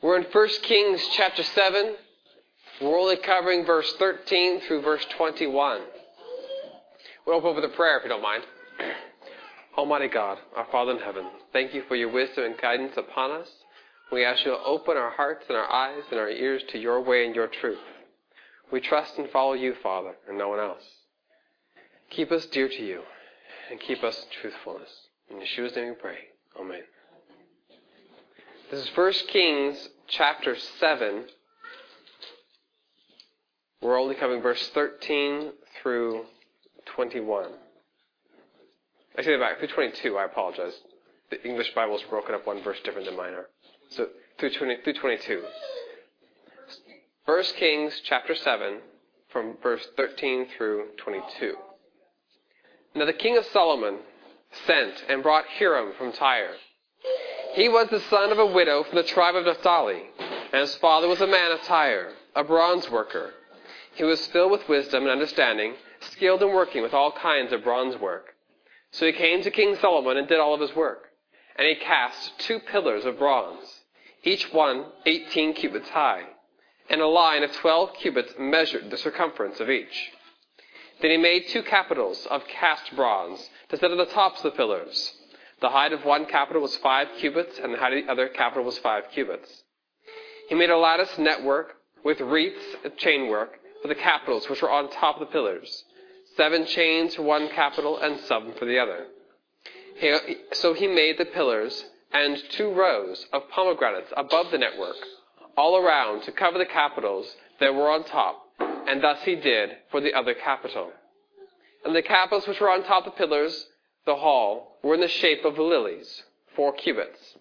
We're in 1 Kings chapter 7. We're only covering verse 13 through verse 21. We'll open up with a prayer if you don't mind. Almighty God, our Father in heaven, thank you for your wisdom and guidance upon us. We ask you to open our hearts and our eyes and our ears to your way and your truth. We trust and follow you, Father, and no one else. Keep us dear to you and keep us in truthfulness. In Yeshua's name we pray. Amen. This is 1 Kings chapter 7. We're only covering verse 13 through 21. I take it back, through 22, I apologize. The English Bible is broken up one verse different than mine are. So, through 22. 1 Kings chapter 7, from verse 13 through 22. Now the king of Solomon sent and brought Hiram from Tyre. He was the son of a widow from the tribe of Naphtali, and his father was a man of Tyre, a bronze worker. He was filled with wisdom and understanding, skilled in working with all kinds of bronze work. So he came to King Solomon and did all of his work. And he cast 2 pillars of bronze, each one 18 cubits high, and a line of 12 cubits measured the circumference of each. Then he made 2 capitals of cast bronze to set at the tops of the pillars. The height of one capital was 5 cubits, and the height of the other capital was 5 cubits. He made a lattice network with wreaths of chainwork for the capitals which were on top of the pillars, 7 chains for one capital and 7 for the other. So he made the pillars and 2 rows of pomegranates above the network, all around to cover the capitals that were on top, and thus he did for the other capital. And the capitals which were on top of the pillars, the hall, were in the shape of lilies, 4 cubits.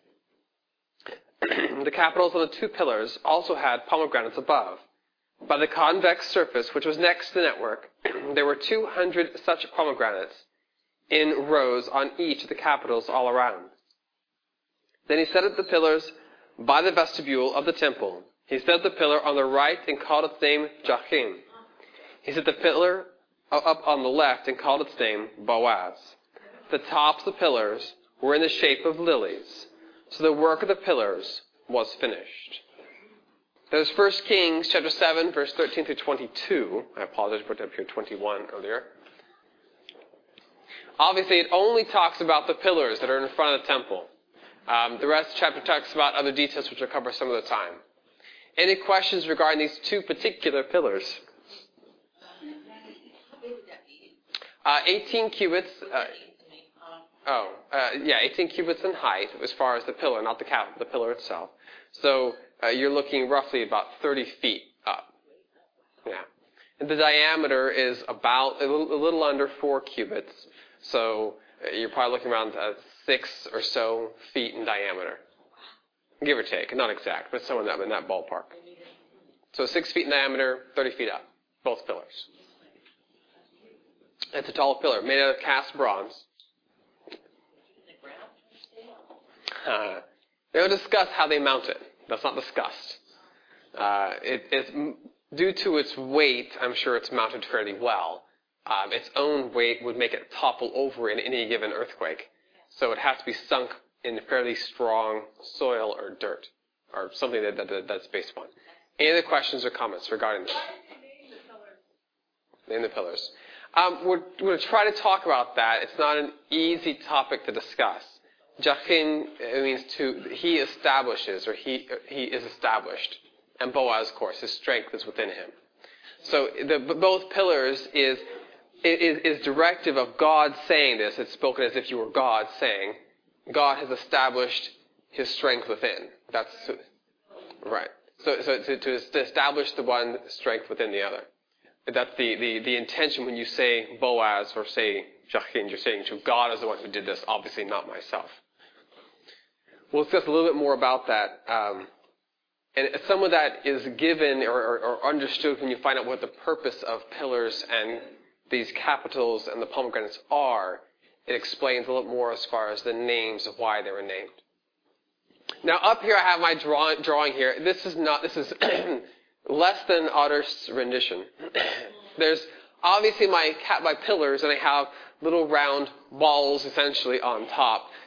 The capitals on the 2 pillars also had pomegranates above. By the convex surface which was next to the network, there were 200 such pomegranates in rows on each of the capitals all around. Then he set up the pillars by the vestibule of the temple. He set the pillar on the right and called its name Jachin. He set the pillar up on the left and called its name Boaz. The tops of the pillars were in the shape of lilies, so the work of the pillars was finished. There's 1 Kings chapter 7, verse 13 through 22. I apologize, I put up here 21 earlier. Obviously, it only talks about the pillars that are in front of the temple. The rest of the chapter talks about other details which we'll cover some of the time. Any questions regarding these 2 particular pillars? 18 cubits. 18 cubits in height as far as the pillar, not the pillar itself. So you're looking roughly about 30 feet up. Yeah. And the diameter is about a little under 4 cubits. So you're probably looking around 6 or so feet in diameter. Give or take. Not exact, but somewhere in that ballpark. So 6 feet in diameter, 30 feet up. Both pillars. It's a tall pillar made out of cast bronze. They don't discuss how they mount it. That's not discussed. It's due to its weight, I'm sure it's mounted fairly well. Its own weight would make it topple over in any given earthquake. So it has to be sunk in fairly strong soil or dirt, or something that's based upon. Any other questions or comments regarding that? Name the pillars. We're going to try to talk about that. It's not an easy topic to discuss. Jachin means he establishes, or he is established. And Boaz, of course, his strength is within him. So both pillars is directive of God saying this. It's spoken as if you were God saying, God has established his strength within. That's right. So to establish the one strength within the other. That's the intention when you say Boaz or say Jachin. You're saying God is the one who did this, obviously not myself. We'll discuss a little bit more about that. And some of that is given or understood when you find out what the purpose of pillars and these capitals and the pomegranates are. It explains a little more as far as the names of why they were named. Now up here I have my drawing here. This is less than Otter's rendition. There's obviously my pillars, and I have little round balls essentially on top.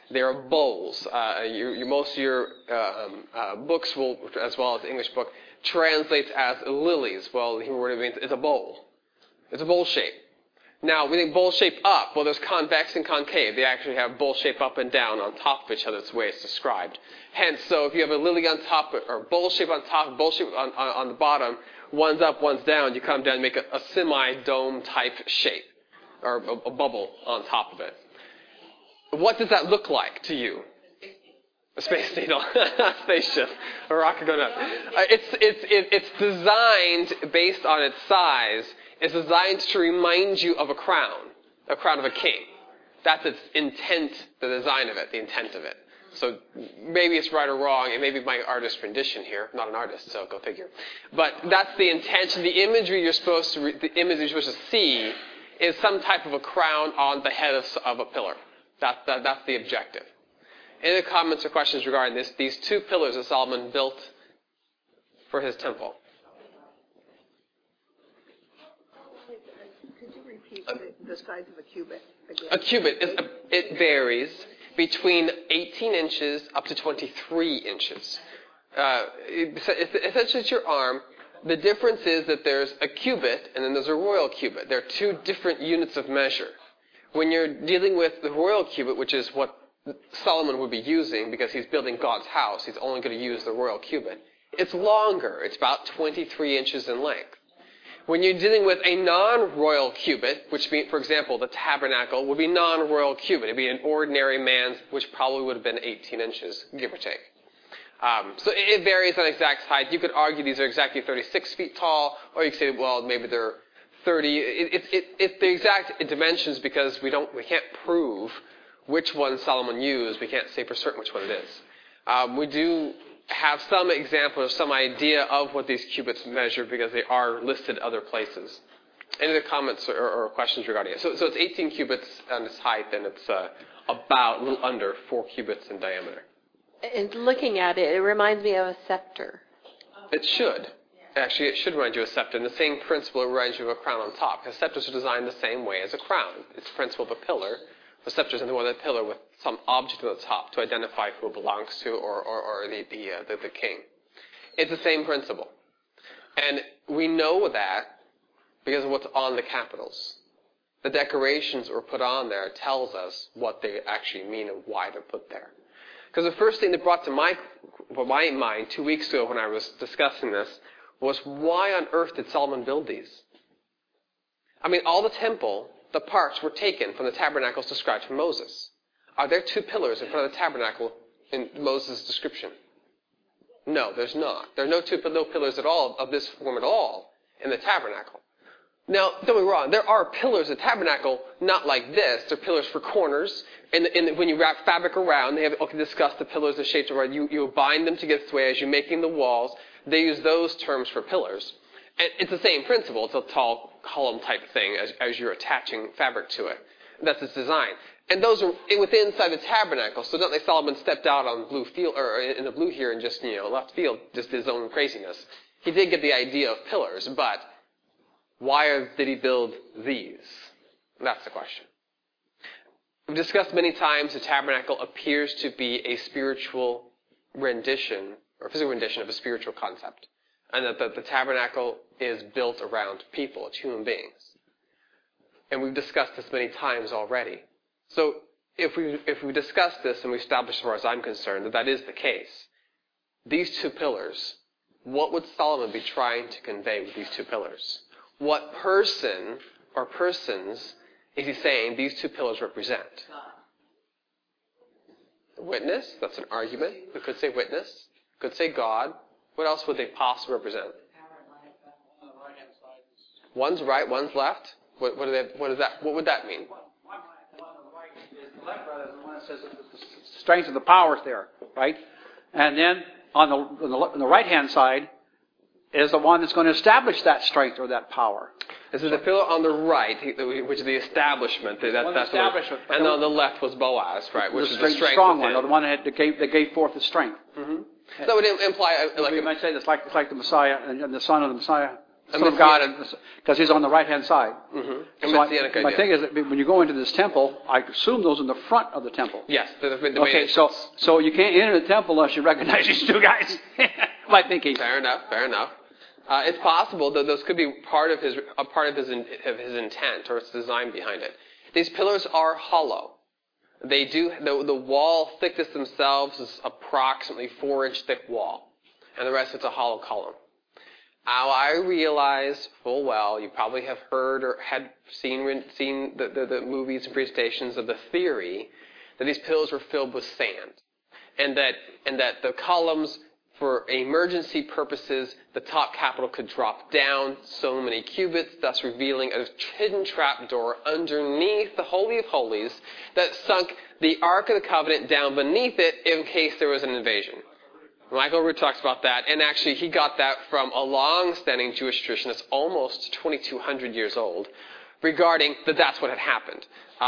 They are bowls. Most of your books will, as well as the English book, translates as lilies. Well, the Hebrew word means it's a bowl. It's a bowl shape. Now, we think bowl shape up. Well, there's convex and concave. They actually have bowl shape up and down on top of each other. That's the way it's described. Hence, so if you have a lily on top, or bowl shape on top, bowl shape on the bottom, one's up, one's down, you come down and make a semi-dome type shape, or a bubble on top of it. What does that look like to you? A space needle, a spaceship, a rocket going up. It's designed based on its size. It's designed to remind you of a crown of a king. That's its intent, the design of it, the intent of it. So maybe it's right or wrong. It may be my artist rendition here. I'm not an artist, so go figure. But that's the intention. The imagery you're supposed to see is some type of a crown on the head of a pillar. That's the objective. Any comments or questions regarding these two pillars that Solomon built for his temple? Could you repeat the size of a cubit again? A cubit, it varies between 18 inches up to 23 inches. Essentially, it's your arm. The difference is that there's a cubit and then there's a royal cubit. They're two different units of measure. When you're dealing with the royal cubit, which is what Solomon would be using because he's building God's house, he's only going to use the royal cubit. It's longer. It's about 23 inches in length. When you're dealing with a non-royal cubit, which means, for example, the tabernacle would be non-royal cubit. It'd be an ordinary man's, which probably would have been 18 inches, give or take. So it varies on exact height. You could argue these are exactly 36 feet tall, or you could say, well, maybe they're 30. It's the exact dimensions because we can't prove which one Solomon used. We can't say for certain which one it is. We do have some example or some idea of what these cubits measure because they are listed other places. Any other comments or questions regarding it? So it's 18 cubits on its height, and it's about a little under 4 cubits in diameter. And looking at it, it reminds me of a scepter. It should. Actually, it should remind you of a scepter. And the same principle reminds you of a crown on top. Because scepters are designed the same way as a crown. It's the principle of a pillar. The scepter is in the one of the pillar with some object on the top to identify who it belongs to or the king. It's the same principle. And we know that because of what's on the capitals. The decorations that were put on there tells us what they actually mean and why they're put there. Because the first thing that brought to my mind 2 weeks ago when I was discussing this was why on earth did Solomon build these? I mean, all the temple, the parts were taken from the tabernacles described from Moses. Are there 2 pillars in front of the tabernacle in Moses' description? No, there's not. There are no pillars at all of this form at all in the tabernacle. Now, don't get me wrong, there are pillars in the tabernacle, not like this. They're pillars for corners. And when you wrap fabric around, they have discussed the pillars, the shapes around. You bind them together this way as you're making the walls. They use those terms for pillars. And it's the same principle. It's a tall column type thing as you're attaching fabric to it. That's its design. And those are within inside the tabernacle. So not like Solomon stepped out on blue field or in the blue here and just left field, just his own craziness. He did get the idea of pillars, but why did he build these? That's the question. We've discussed many times the tabernacle appears to be a spiritual rendition or physical rendition of a spiritual concept. And that the tabernacle is built around people, it's human beings. And we've discussed this many times already. So if we discuss this and we establish as far as I'm concerned that is the case, these 2 pillars, what would Solomon be trying to convey with these 2 pillars? What person or persons is he saying these 2 pillars represent? Witness, that's an argument. We could say witness. Could say God. What else would they possibly represent? One's right, one's left. What would that mean? The left brother is the one that says that the strength of the power is there, right? And then on the right-hand side is the one that's going to establish that strength or that power. This is the pillar on the right, which is the establishment. And on the left was Boaz, right? Which is the strong one, or the one that gave forth the strength. Mm-hmm. So that would imply we might say it's like the Messiah and the son of the Messiah. Son of God, because he's on the right-hand side. Mm-hmm. So my thing is that when you go into this temple, I assume those in the front of the temple. Yes. Okay, so you can't enter the temple unless you recognize these two guys. My thinking. Fair enough. It's possible that those could be part of his intent or its design behind it. These pillars are hollow. They do the wall thickness themselves is approximately 4-inch thick wall, and the rest it's a hollow column. Now I realize full well you probably have heard or had seen the movies and presentations of the theory that these pillars were filled with sand, and that the columns, for emergency purposes, the top capital could drop down so many cubits, thus revealing a hidden trap door underneath the Holy of Holies that sunk the Ark of the Covenant down beneath it in case there was an invasion. Michael Rood talks about that, and actually he got that from a long-standing Jewish tradition that's almost 2,200 years old, regarding that's what had happened.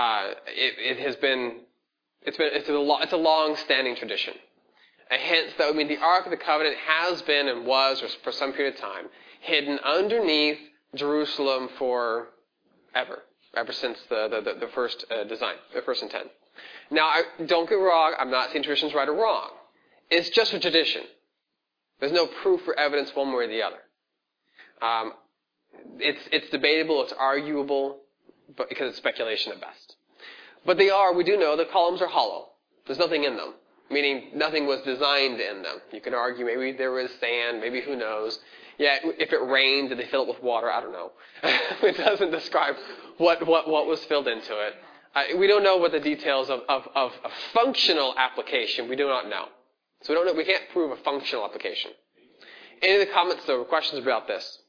It's a long-standing tradition. And hence, that would mean the Ark of the Covenant has been and was, or for some period of time, hidden underneath Jerusalem ever since the first design, the first intent. Now, don't get me wrong, I'm not saying tradition's right or wrong. It's just a tradition. There's no proof or evidence one way or the other. It's debatable, it's arguable, but because it's speculation at best. But we do know the columns are hollow. There's nothing in them. Meaning nothing was designed in them. You can argue maybe there was sand, maybe who knows. Yeah, if it rained, did they fill it with water? I don't know. It doesn't describe what was filled into it. We don't know what the details of a functional application. We do not know. So we don't know. We can't prove a functional application. Any of the comments or questions about this?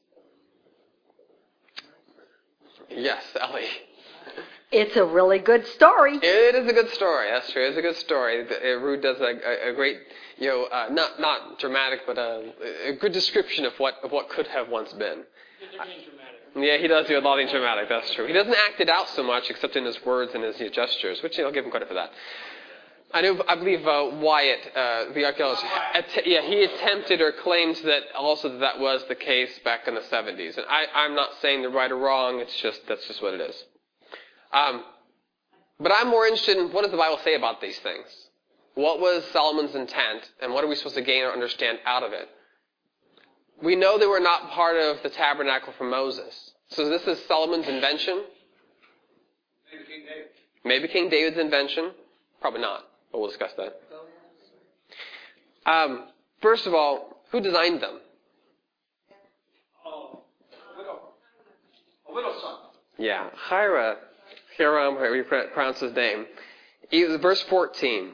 Yes, Ellie. It's a really good story. It is a good story. That's true. It's a good story. Rood does a great, not dramatic, but a good description of what could have once been. Yeah, he does do a lot of dramatic. That's true. He doesn't act it out so much, except in his words and his gestures, which I'll give him credit for that. I believe Wyatt, the archaeologist, he attempted or claimed that was the case back in the 70s. And I'm not saying they're right or wrong. That's just what it is. But I'm more interested in what does the Bible say about these things? What was Solomon's intent, and what are we supposed to gain or understand out of it? We know they were not part of the tabernacle from Moses. So this is Solomon's invention? Maybe King David's invention? Probably not, but we'll discuss that. First of all, who designed them? A widow's son. Yeah, Hiram, however you pronounce his name. Verse 13.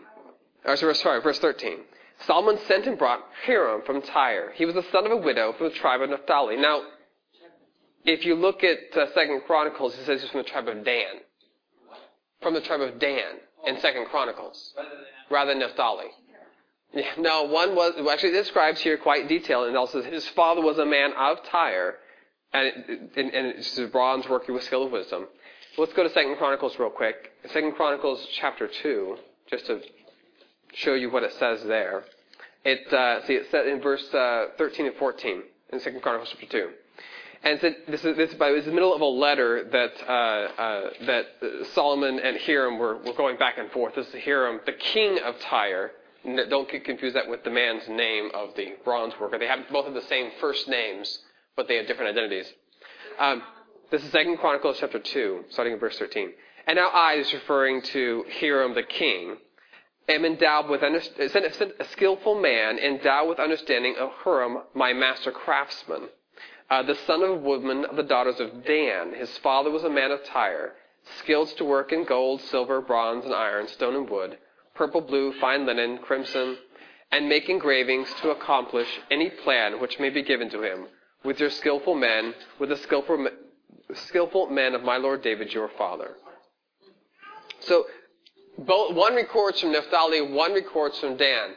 Solomon sent and brought Hiram from Tyre. He was the son of a widow from the tribe of Naphtali. Now, if you look at 2 Chronicles, it says he's from the tribe of Dan. From the tribe of Dan in 2 Chronicles, rather than Naphtali. Yeah, no, one was, actually it describes here quite detailed, and also says his father was a man of Tyre, and it's a bronze worker with skill of wisdom. Let's go to 2 Chronicles real quick. 2 Chronicles chapter 2, just to show you what it says there. It said in verse 13 and 14 in 2 Chronicles chapter 2. And this is the middle of a letter that Solomon and Hiram were going back and forth. This is Hiram, the king of Tyre. Don't confuse that with the man's name of the bronze worker. They both have the same first names, but they have different identities. This is 2 Chronicles chapter 2, starting in verse 13. And now I, is referring to Hiram the king, am endowed with a skillful man, endowed with understanding of Hiram, my master craftsman, the son of a woodman of the daughters of Dan. His father was a man of Tyre, skilled to work in gold, silver, bronze, and iron, stone and wood, purple, blue, fine linen, crimson, and make engravings to accomplish any plan which may be given to him, with your skillful men, with the skillful men of my lord David, your father. So, one records from Naphtali, one records from Dan.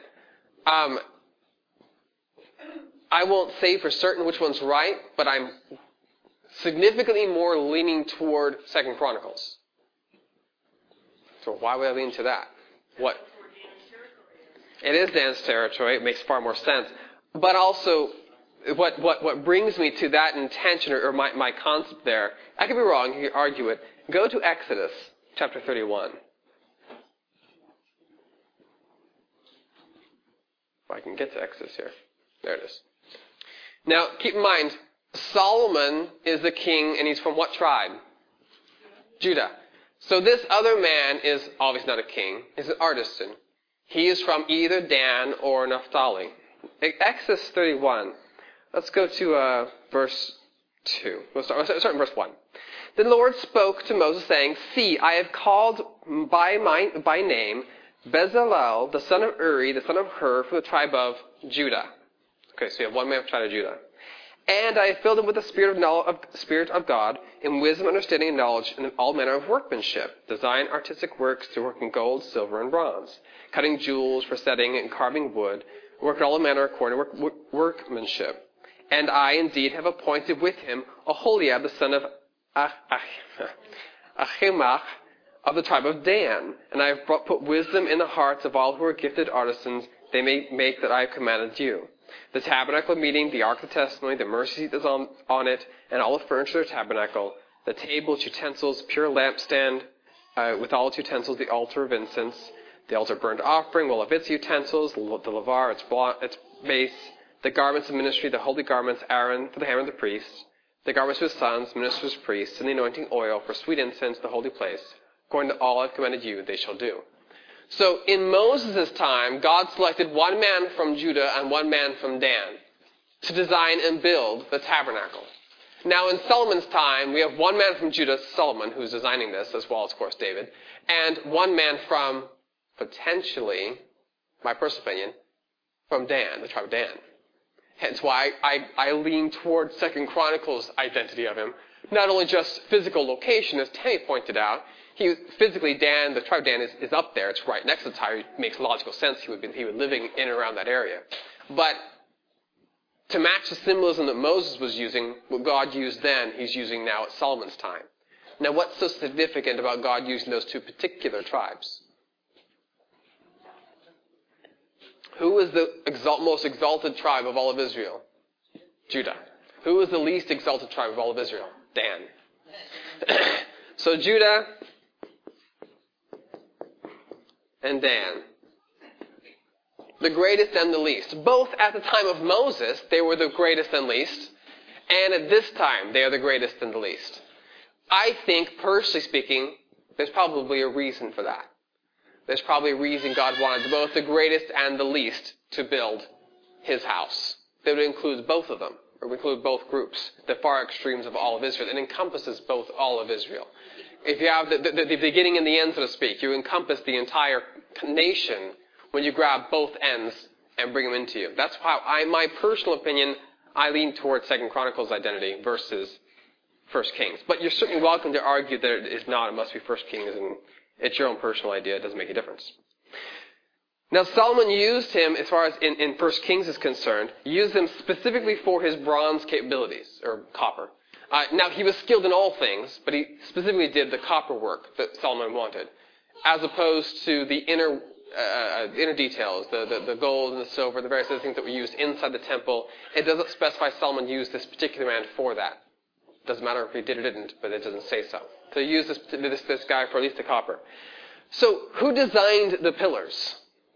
I won't say for certain which one's right, but I'm significantly more leaning toward 2 Chronicles. So why would I lean to that? What? It is Dan's territory. It makes far more sense. But also, what brings me to that intention or my concept there, I could be wrong, you can argue it. Go to Exodus chapter 31. If I can get to Exodus here. There it is. Now, keep in mind, Solomon is the king, and he's from what tribe? Judah. So this other man is obviously not a king. He's an artisan. He is from either Dan or Naphtali. Exodus 31. Let's go to verse 2. We'll start in verse 1. The Lord spoke to Moses, saying, See, I have called by name Bezalel, the son of Uri, the son of Hur, from the tribe of Judah. Okay, so you have one man from the tribe of Judah. And I have filled him with the Spirit of God, in wisdom, understanding, and knowledge, and in all manner of workmanship, design, artistic works, to work in gold, silver, and bronze, cutting jewels for setting and carving wood, work in all manner according to workmanship. And I indeed have appointed with him Aholiab, the son of Ahimaach, of the tribe of Dan. And I have put wisdom in the hearts of all who are gifted artisans, they may make that I have commanded you. The tabernacle of meeting, the ark of the testimony, the mercy seat is on it, and all the furniture of the tabernacle, the table, its utensils, pure lampstand, with all its utensils, the altar of incense, the altar of burnt offering, all of its utensils, the laver, its base, the garments of ministry, the holy garments, Aaron for the hand of the priest, the garments of his sons, ministers, priests, and the anointing oil for sweet incense, the holy place. According to all I have commanded you, they shall do. So in Moses' time, God selected one man from Judah and one man from Dan to design and build the tabernacle. Now in Solomon's time, we have one man from Judah, Solomon, who's designing this, as well as, of course, David, and one man from, potentially, my personal opinion, from Dan, the tribe of Dan. Hence why I lean toward 2 Chronicles' identity of him. Not only just physical location, as Tammy pointed out, physically, Dan, the tribe of Dan, is up there. It's right next to the Tyre. It makes logical sense. He would living in and around that area. But to match the symbolism that Moses was using, what God used then, he's using now at Solomon's time. Now, what's so significant about God using those two particular tribes? Who is the most exalted tribe of all of Israel? Judah. Who is the least exalted tribe of all of Israel? Dan. So Judah and Dan. The greatest and the least. Both at the time of Moses, they were the greatest and least. And at this time, they are the greatest and the least. I think, personally speaking, there's probably a reason for that. There's probably a reason God wanted both the greatest and the least to build his house. That would include both of them, or would include both groups, the far extremes of all of Israel. It encompasses both all of Israel. If you have the beginning and the end, so to speak, you encompass the entire nation when you grab both ends and bring them into you. That's how my personal opinion, I lean towards 2 Chronicles identity versus 1 Kings. But you're certainly welcome to argue that it is not. It must be 1 Kings, and it's your own personal idea. It doesn't make a difference. Now, Solomon used him, as far as in 1 Kings is concerned, used him specifically for his bronze capabilities, or copper. Now, he was skilled in all things, but he specifically did the copper work that Solomon wanted, as opposed to the inner details, the gold and the silver, the various other things that were used inside the temple. It doesn't specify Solomon used this particular man for that. It doesn't matter if he did or didn't, but it doesn't say so. So he used this guy for at least the copper. So, who designed the pillars?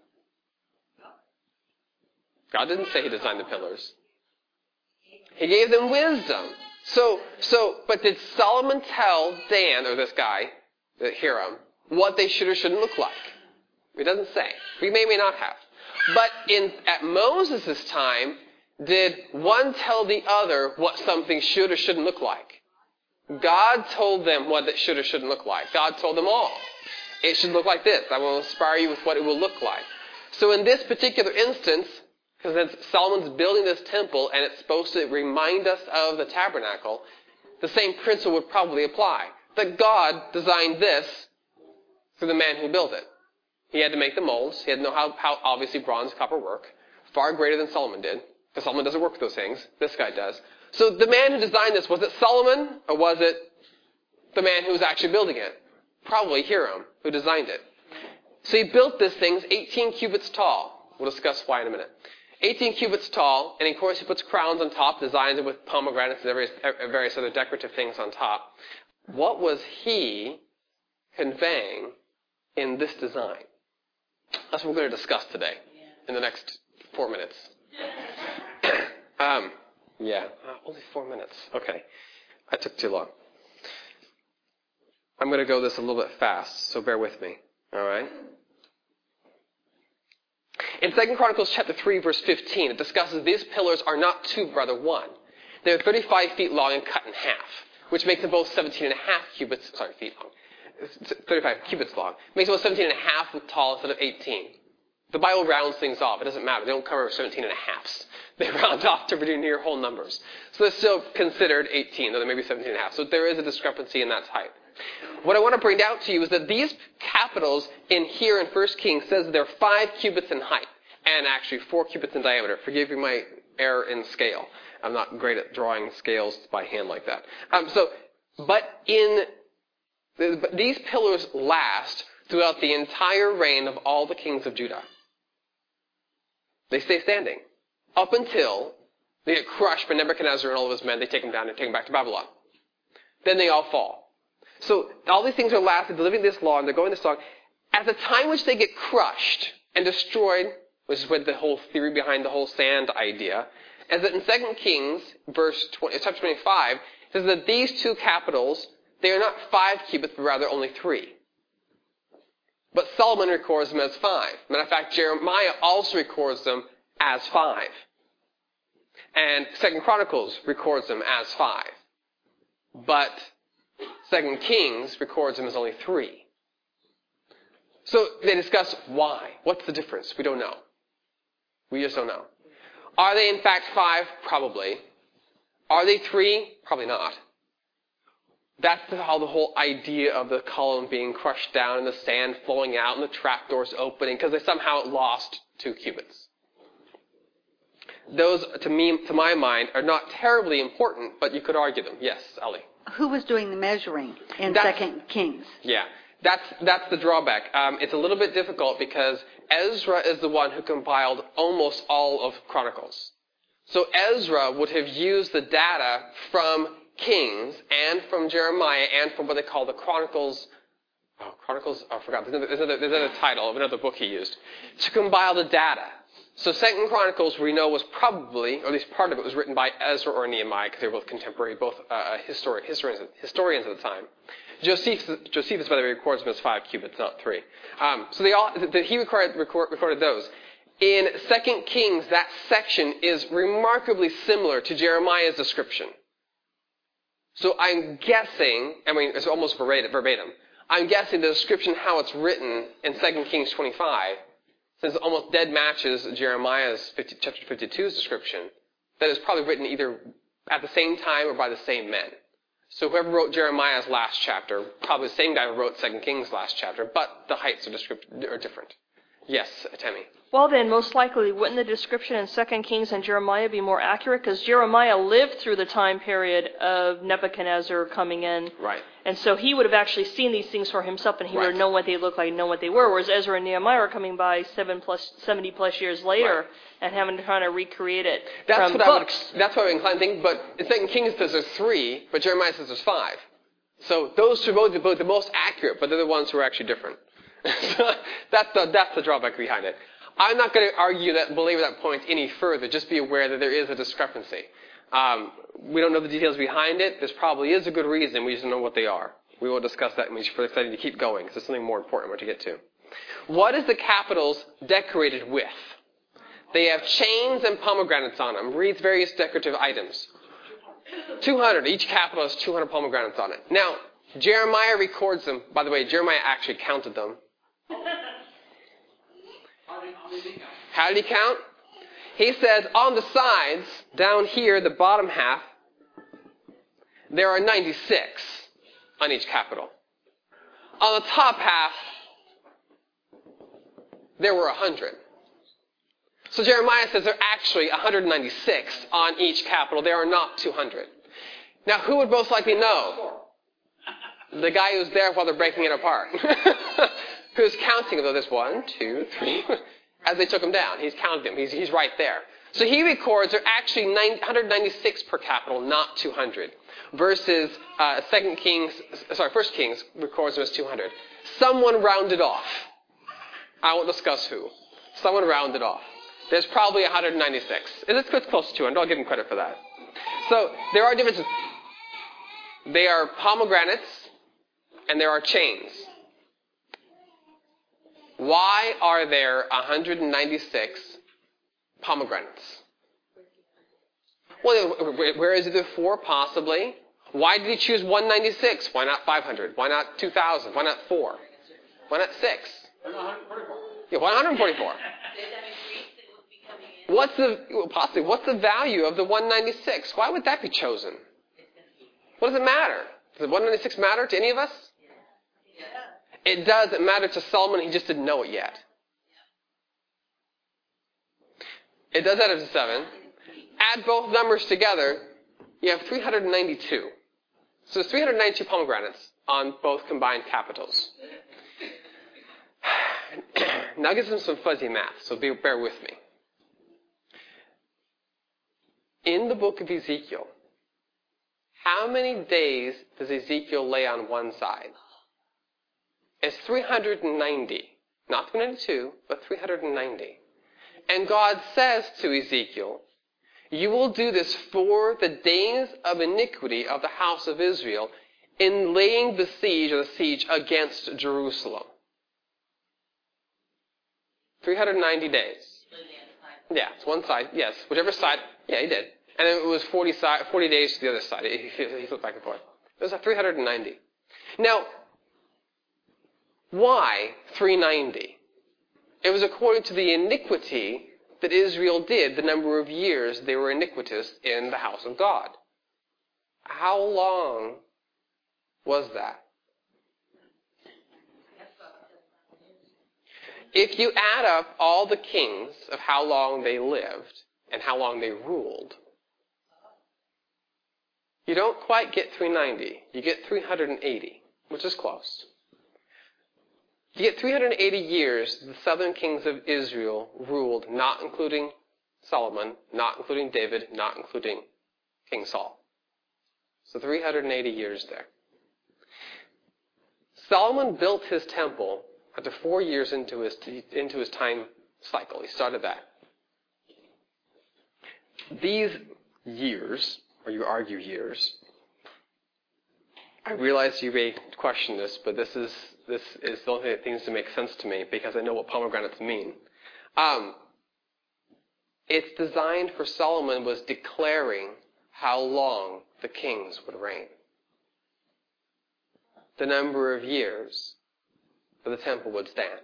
God didn't say he designed the pillars. He gave them wisdom. But did Solomon tell Dan, or this guy, Hiram, what they should or shouldn't look like? It doesn't say. We may or may not have. But at Moses' time, did one tell the other what something should or shouldn't look like? God told them what it should or shouldn't look like. God told them all. It should look like this. I will inspire you with what it will look like. So in this particular instance, because Solomon's building this temple and it's supposed to remind us of the tabernacle, the same principle would probably apply. That God designed this for the man who built it. He had to make the molds. He had to know how obviously bronze and copper work. Far greater than Solomon did. Because Solomon doesn't work with those things. This guy does. So the man who designed this, was it Solomon or was it the man who was actually building it? Probably Hiram, who designed it. So he built this thing, 18 cubits tall. We'll discuss why in a minute. 18 cubits tall, and of course he puts crowns on top, designs it with pomegranates and various other decorative things on top. What was he conveying in this design? That's what we're going to discuss today in the next 4 minutes. Only 4 minutes. Okay. I took too long. I'm going to go this a little bit fast, so bear with me. All right? In 2 Chronicles chapter 3, verse 15, it discusses these pillars are not two, but rather one. They're 35 feet long and cut in half, which makes them both 17 and a half cubits, feet long. 35 cubits long. Makes them both 17 and a half tall instead of 18. The Bible rounds things off. It doesn't matter. They don't cover 17 and a halves. They round off to near whole numbers. So they're still considered 18, though they may be 17 and a half. So there is a discrepancy in that type. What I want to bring out to you is that these capitals in here in 1 Kings says they're 5 cubits in height and actually 4 cubits in diameter. Forgive me my error in scale. I'm not great at drawing scales by hand like that. But these pillars last throughout the entire reign of all the kings of Judah. They stay standing up until they get crushed by Nebuchadnezzar and all of his men. They take them down and take them back to Babylon. Then they all fall. So all these things are lasting, they're living this long, they're going this long. At the time which they get crushed and destroyed, which is what the whole theory behind the whole sand idea, is that in 2 Kings, chapter 25, it says that these two capitals, they are not 5 cubits, but rather only 3. But Solomon records them as 5. Matter of fact, Jeremiah also records them as 5. And 2 Chronicles records them as 5. But 2 Kings records them as only 3. So they discuss why. What's the difference? We don't know. We just don't know. Are they in fact 5? Probably. Are they 3? Probably not. That's how the whole idea of the column being crushed down and the sand flowing out and the trapdoors opening, because they somehow lost 2 cubits. Those, to my mind, are not terribly important, but you could argue them. Yes, Ellie. Who was doing the measuring in 2 Kings? Yeah, that's the drawback. It's a little bit difficult because Ezra is the one who compiled almost all of Chronicles. So Ezra would have used the data from Kings and from Jeremiah and from what they call the Chronicles. I forgot. There's another title of another book he used to compile the data. So 2 Chronicles, we know, was probably, or at least part of it, was written by Ezra or Nehemiah, because they were both contemporary, both historians at the time. Josephus, by the way, records them as 5 cubits, not 3. He recorded those. In 2 Kings, that section is remarkably similar to Jeremiah's description. So I'm guessing, it's almost verbatim. I'm guessing the description, how it's written in 2 Kings 25, since it almost dead matches Jeremiah's chapter 52's description, that is probably written either at the same time or by the same men. So whoever wrote Jeremiah's last chapter, probably the same guy who wrote 2 Kings' last chapter, but the heights are different. Yes, Temi. Well then, most likely, wouldn't the description in 2 Kings and Jeremiah be more accurate? Because Jeremiah lived through the time period of Nebuchadnezzar coming in. Right. And so he would have actually seen these things for himself, and he would have known what they looked like, known what they were. Whereas Ezra and Nehemiah are coming by 70 plus years later and having to kind of recreate it from books. That's what I would incline to think. But in 2 Kings says there's 3, but Jeremiah says there's 5. So those two are both the most accurate, but they're the ones who are actually different. So that's the drawback behind it. I'm not going to belabor that point any further. Just be aware that there is a discrepancy. We don't know the details behind it. There probably is a good reason. We just don't know what they are. We will discuss that when we're excited to keep going, because there's something more important we're to get to. What is the capitals decorated with? They have chains and pomegranates on them. Reads various decorative items. 200. Each capital has 200 pomegranates on it. Now, Jeremiah records them. By the way, Jeremiah actually counted them. How did he count? He says on the sides, down here, the bottom half, there are 96 on each capital. On the top half, there were 100. So Jeremiah says there are actually 196 on each capital. There are not 200. Now, who would most likely know? The guy who's there while they're breaking it apart. Who's counting, though, there's 1, 2, 3. as they took him down. He's counted them. He's right there. So he records they're actually 196 per capital, not 200. Versus 1 Kings records them as 200. Someone rounded off. I won't discuss who. Someone rounded off. There's probably 196. It's close to 200. I'll give him credit for that. So there are differences. They are pomegranates and there are chains. Why are there 196 pomegranates? Well, where is it there 4? Possibly. Why did he choose 196? Why not 500? Why not 2,000? Why not 4? Why not 6? Yeah, 144. What's the value of the 196? Why would that be chosen? What does it matter? Does the 196 matter to any of us? It doesn't matter to Solomon. He just didn't know it yet. It does add up to 7. Add both numbers together, you have 392. So there's 392 pomegranates on both combined capitals. Now I'll give them some fuzzy math, so bear with me. In the book of Ezekiel, how many days does Ezekiel lay on one side? It's 390. Not 392, but 390. And God says to Ezekiel, you will do this for the days of iniquity of the house of Israel in laying the siege against Jerusalem. 390 days. Yeah, it's one side. Yes, whichever side. Yeah, he did. And then it was 40 days to the other side. He flipped back and forth. It was 390. Now, why 390? It was according to the iniquity that Israel did, the number of years they were iniquitous in the house of God. How long was that? If you add up all the kings of how long they lived and how long they ruled, you don't quite get 390. You get 380, which is close. You get 380 years the southern kings of Israel ruled, not including Solomon, not including David, not including King Saul. So 380 years there. Solomon built his temple after 4 years into his time cycle. He started that. These years, or you argue years, I realize you may question this, but this is the only thing that seems to make sense to me because I know what pomegranates mean. It's designed for Solomon was declaring how long the kings would reign. The number of years that the temple would stand.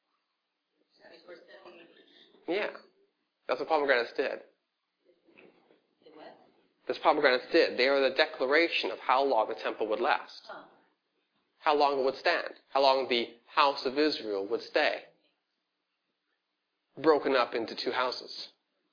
Yeah. That's what pomegranates did. That's what pomegranates did. They are the declaration of how long the temple would last. How long it would stand. How long the house of Israel would stay. Broken up into 2 houses.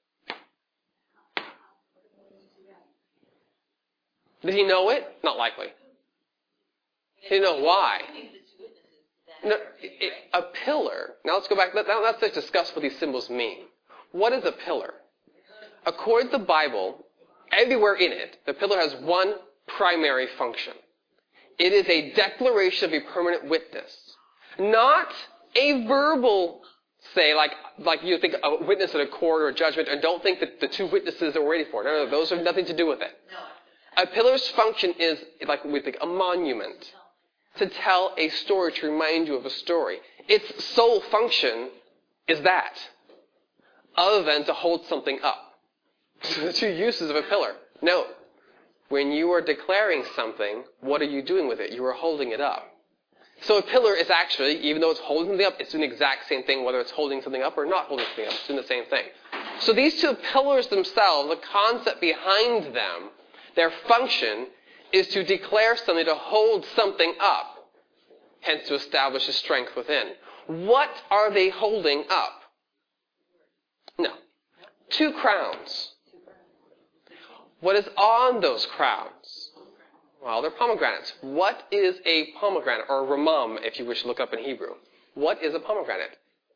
Did he know it? Not likely. He didn't know why. No, a pillar. Now let's go back. Let's discuss what these symbols mean. What is a pillar? According to the Bible, everywhere in it, the pillar has one primary function. It is a declaration of a permanent witness. Not a verbal, say, like you think a witness at a court or a judgment, and don't think that the 2 witnesses are waiting for it. No, those have nothing to do with it. A pillar's function is, like we think, a monument. To tell a story, to remind you of a story. Its sole function is that, other than to hold something up. The 2 uses of a pillar. No. When you are declaring something, what are you doing with it? You are holding it up. So a pillar is actually, even though it's holding something up, it's doing the exact same thing, whether it's holding something up or not holding something up. It's doing the same thing. So these 2 pillars themselves, the concept behind them, their function is to declare something, to hold something up, hence to establish a strength within. What are they holding up? No. 2 crowns. What is on those crowns? Well, they're pomegranates. What is a pomegranate, or ramam, if you wish to look up in Hebrew? What is a pomegranate?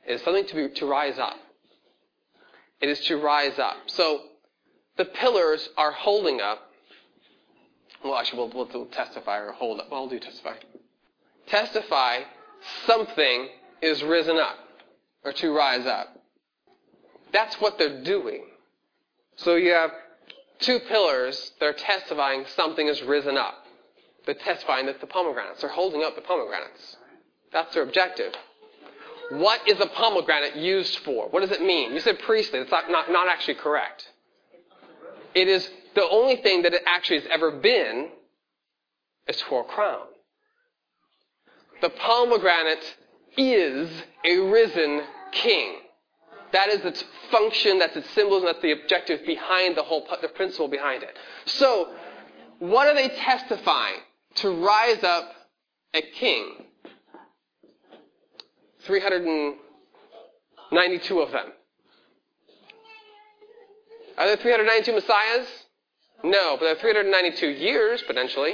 is something to rise up. It is to rise up. So the pillars are holding up. Well, actually, we'll do testify or hold up. Well, I'll do testify. Testify, something is risen up, or to rise up. That's what they're doing. So you have two pillars that are testifying something is risen up. They're testifying that the pomegranates. They're holding up the pomegranates. That's their objective. What is a pomegranate used for? What does it mean? You said priestly. It's not actually correct. It is the only thing that it actually has ever been is for a crown. The pomegranate is a risen king. That is its function, that's its symbolism, that's the objective behind the principle behind it. So, what are they testifying? To rise up a king. 392 of them. Are there 392 messiahs? No, but there are 392 years, potentially.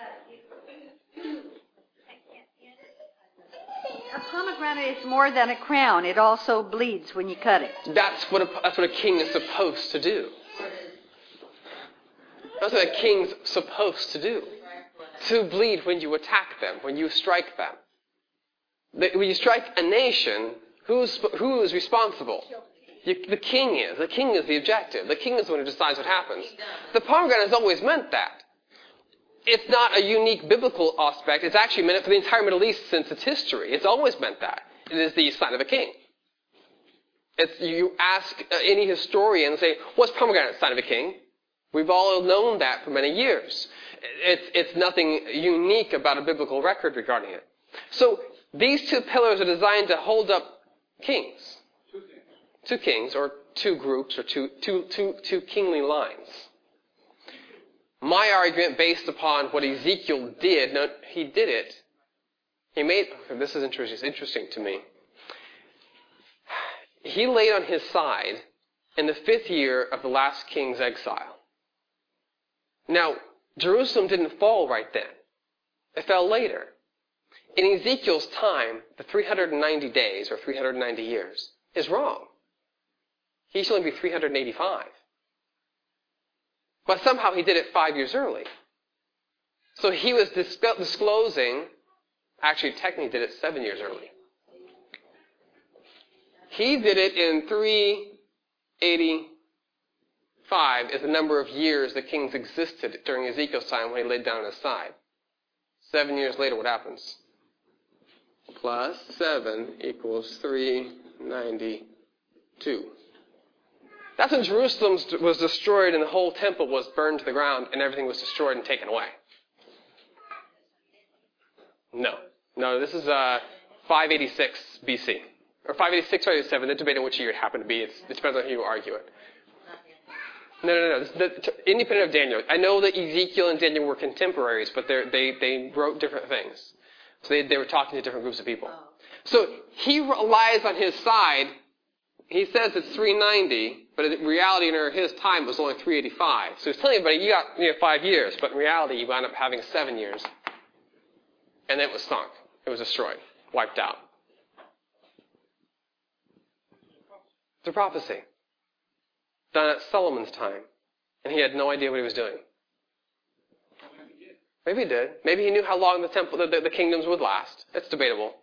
A pomegranate is more than a crown. It also bleeds when you cut it. That's what a king is supposed to do. That's what a king's supposed to do. To bleed when you attack them, when you strike them. When you strike a nation, who is responsible? The king is. The king is the objective. The king is the one who decides what happens. The pomegranate has always meant that. It's not a unique biblical aspect. It's actually meant it for the entire Middle East since its history. It's always meant that. It is the sign of a king. You ask any historian and say, what's pomegranate, sign of a king? We've all known that for many years. It's nothing unique about a biblical record regarding it. So these two pillars are designed to hold up kings. Two kings, or two groups, or two kingly lines. My argument, based upon what Ezekiel did, no, he did it. This is interesting to me. He laid on his side in the 5th year of the last king's exile. Now, Jerusalem didn't fall right then. It fell later. In Ezekiel's time, the 390 days, or 390 years, is wrong. He should only be 385. But somehow he did it 5 years early. So he was disclosing, actually technically did it 7 years early. He did it in 385 is the number of years the kings existed during Ezekiel's time when he laid down on his side. 7 years later, what happens? Plus 7 equals 392. That's when Jerusalem was destroyed and the whole temple was burned to the ground and everything was destroyed and taken away. No, this is 586 BC. Or 586 or 587, they're debating which year it happened to be. It depends on who you argue it. No. Independent of Daniel. I know that Ezekiel and Daniel were contemporaries, but they wrote different things. So they were talking to different groups of people. So he lies on his side. He says it's 390, but in reality, in his time, it was only 385. So he's telling everybody, you got 5 years, but in reality, you wound up having 7 years. And then it was sunk. It was destroyed, wiped out. It's a prophecy done at Solomon's time, and he had no idea what he was doing. Maybe he did. Maybe he knew how long the kingdoms would last. It's debatable.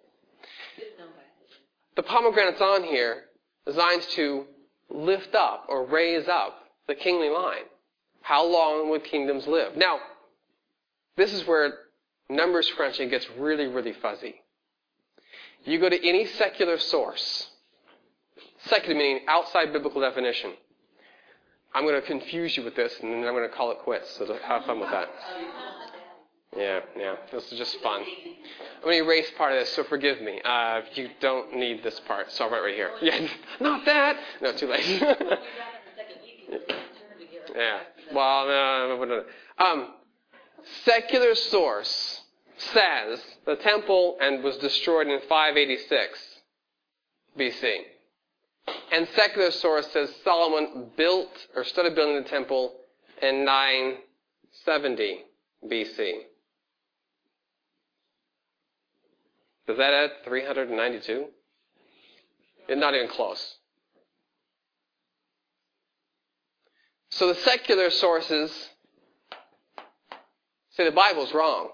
The pomegranate's on here, designed to lift up or raise up the kingly line. How long would kingdoms live? Now, this is where numbers crunching gets really, really fuzzy. You go to any secular source, secular meaning outside biblical definition. I'm going to confuse you with this, and then I'm going to call it quits, so have fun with that. Yeah, this is just fun. I'm going to erase part of this, so forgive me. You don't need this part, so I'll write right here. Yeah, not that! No, too late. Yeah, well, no. Secular source says the temple was destroyed in 586 BC. And secular source says Solomon built or started building the temple in 970 BC. Does that add 392? Not even close. So the secular sources say the Bible's wrong.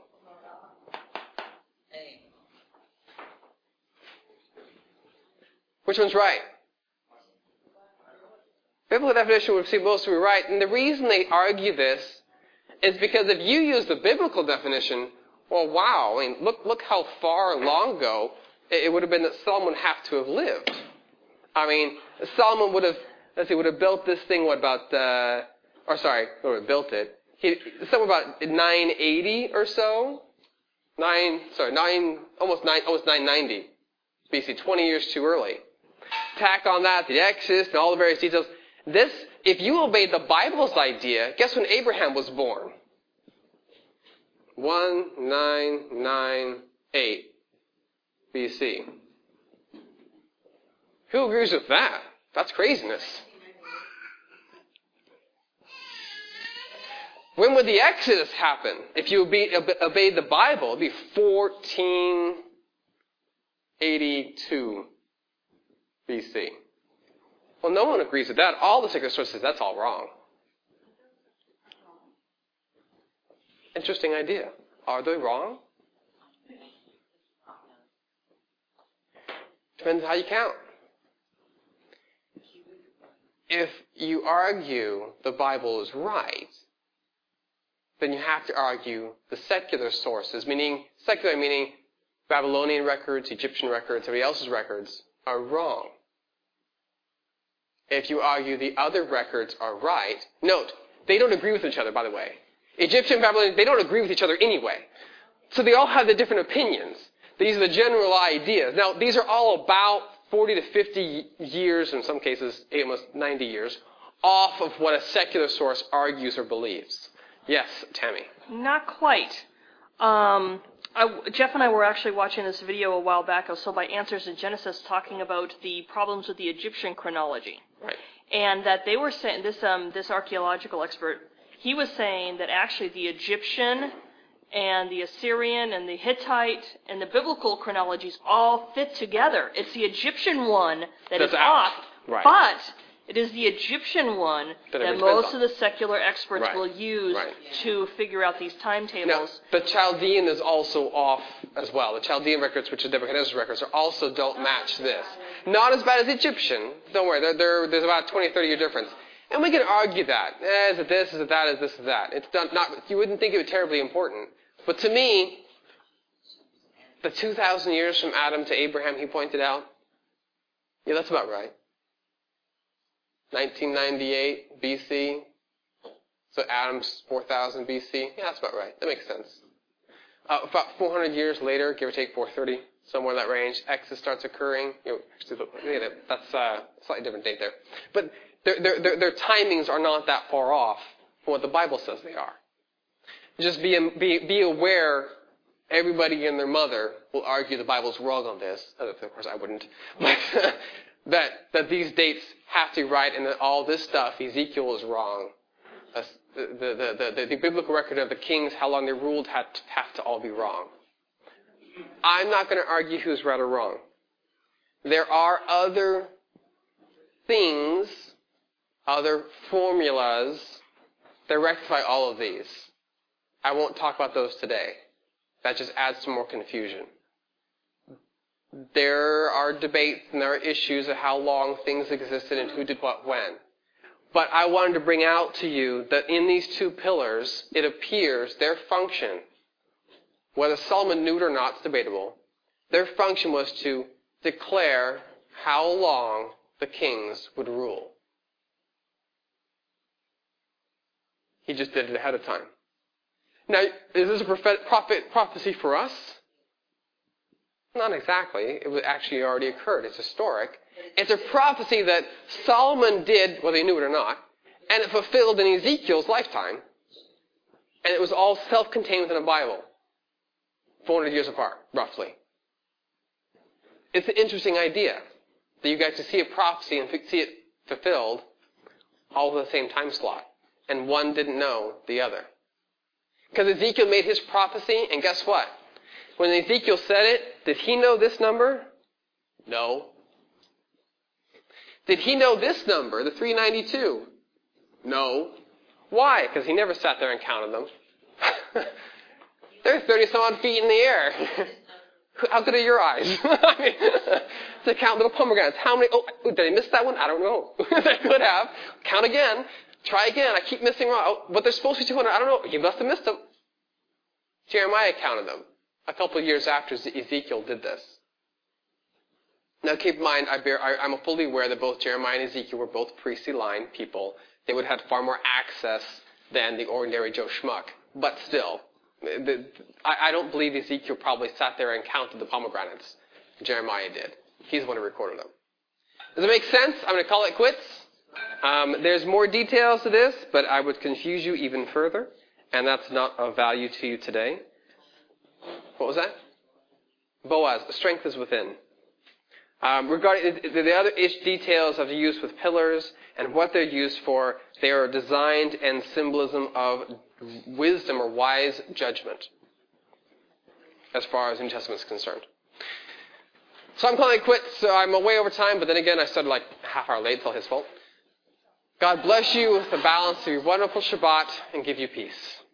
Which one's right? Biblical definition would seem most to be right. And the reason they argue this is because if you use the biblical definition, well, wow, I mean, look how far long ago it would have been that Solomon would have to have lived. I mean, Solomon would have built this thing, built it. Somewhere about 980 or so. Almost 990 BC, 20 years too early. Tack on that, the Exodus and all the various details. This, if you obeyed the Bible's idea, guess when Abraham was born? 1998 BC. Who agrees with that? That's craziness. When would the Exodus happen? If you obeyed the Bible, it would be 1482 BC. Well, no one agrees with that. All the secular sources, that's all wrong. Interesting idea. Are they wrong? Depends how you count. If you argue the Bible is right, then you have to argue the secular sources, secular meaning Babylonian records, Egyptian records, everybody else's records, are wrong. If you argue the other records are right, note, they don't agree with each other, by the way. Egyptian and Babylonian, they don't agree with each other anyway. So they all have the different opinions. These are the general ideas. Now, these are all about 40 to 50 years, in some cases, almost 90 years, off of what a secular source argues or believes. Yes, Tammy. Not quite. Jeff and I were actually watching this video a while back, also by Answers in Genesis, talking about the problems with the Egyptian chronology. Right. And that they were saying, this archaeological expert, he was saying that actually the Egyptian and the Assyrian and the Hittite and the biblical chronologies all fit together. It's the Egyptian one that is off, right. But it is the Egyptian one that most of the secular experts will use to figure out these timetables. Now, the Chaldean is also off as well. The Chaldean records, which are Nebuchadnezzar's records, also don't match this. Not as bad as Egyptian. Don't worry, there's about 20, 30 year difference. And we can argue that. Is it this, is it that, is this, is that. It's not, you wouldn't think it was terribly important. But to me, the 2,000 years from Adam to Abraham, he pointed out, yeah, that's about right. 1998 BC. So Adam's 4,000 BC. Yeah, that's about right. That makes sense. About 400 years later, give or take 430, somewhere in that range, Exodus starts occurring. That's a slightly different date there. But their timings are not that far off from what the Bible says they are. Just be aware, everybody and their mother will argue the Bible's wrong on this. Of course, I wouldn't. But that these dates have to be right, and that all this stuff, Ezekiel is wrong. The biblical record of the kings, how long they ruled, have to all be wrong. I'm not going to argue who's right or wrong. There are other things, other formulas that rectify all of these. I won't talk about those today. That just adds some more confusion. There are debates and there are issues of how long things existed and who did what when. But I wanted to bring out to you that in these two pillars, it appears their function, whether Solomon knew it or not, it's debatable, their function was to declare how long the kings would rule. He just did it ahead of time. Now, is this a prophecy for us? Not exactly. It was actually already occurred. It's historic. It's a prophecy that Solomon did, whether he knew it or not, and it fulfilled in Ezekiel's lifetime. And it was all self-contained within a Bible. 400 years apart, roughly. It's an interesting idea that you guys to see a prophecy and see it fulfilled all in the same time slot. And one didn't know the other. Because Ezekiel made his prophecy, and guess what? When Ezekiel said it, did he know this number? No. Did he know this number, the 392? No. Why? Because he never sat there and counted them. They're 30-some odd feet in the air. How good are your eyes? I mean, to count little pomegranates. How many? Oh, did I miss that one? I don't know. They could have. Count again. Try again. I keep missing one. Oh, but they're supposed to be 200. I don't know. You must have missed them. Jeremiah counted them a couple of years after Ezekiel did this. Now keep in mind, I'm fully aware that both Jeremiah and Ezekiel were both priestly line people. They would have had far more access than the ordinary Joe Schmuck. But still, I don't believe Ezekiel probably sat there and counted the pomegranates. Jeremiah did. He's the one who recorded them. Does it make sense? I'm going to call it quits. There's more details to this, but I would confuse you even further, and that's not of value to you today. What was that? Boaz, strength is within. Regarding the other details of the use with pillars and what they're used for, they are designed and symbolism of wisdom or wise judgment as far as the New Testament is concerned. So I'm calling it quits. So I'm way over time, but then again, I started like a half hour late. It's all his fault. God bless you with the balance of your wonderful Shabbat and give you peace.